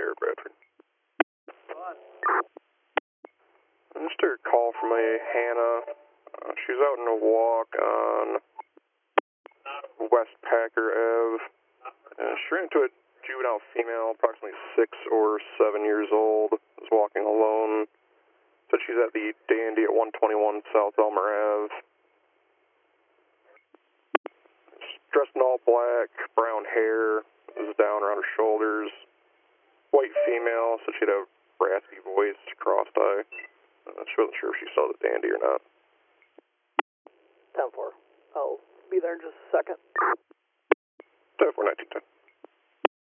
Air Bradford. Just a call from a Hannah. She's out on a walk on West Packer Ave. She ran into a juvenile female, approximately 6 or 7 years old, was walking alone. Said she's at the Dandy at 121 South Elmer Ave. Dressed in all black, brown hair, was down around her shoulders. White female, so she'd have raspy voice, crossed eye. She wasn't sure if she saw the Dandy or not. 10-4. I'll be there in just a second. 10-4, 1910.